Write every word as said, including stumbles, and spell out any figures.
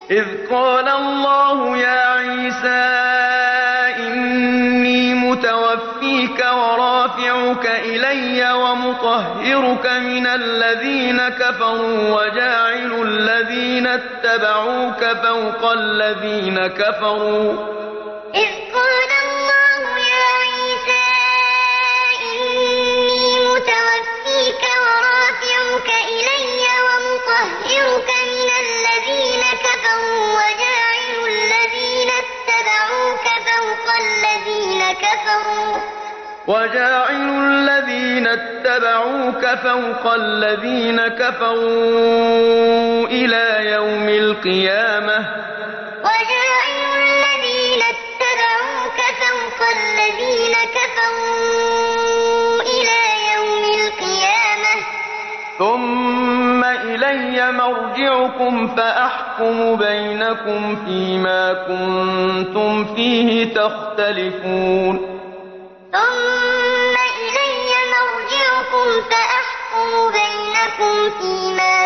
إذ قال الله يا عيسى إني متوفيك ورافعك إلي ومطهرك من الذين كفروا وجاعل الذين اتبعوك فوق الذين كفروا إذ قال الله يا عيسى إني متوفيك ورافعك إلي ومطهرك من الذين كفروا وجاعل الذين اتبعوك فوق الذين كفروا وجاعل الذين اتبعوك فوق الذين كفروا إلى يوم القيامة وجاعل الذين اتبعوك فوق الذين كفروا إلى يوم القيامة ثم إلي مرجعكم فأحكم بينكم فيما كنتم فيه تختلفون ثم إلي مرجعكم فأحكم بينكم فيما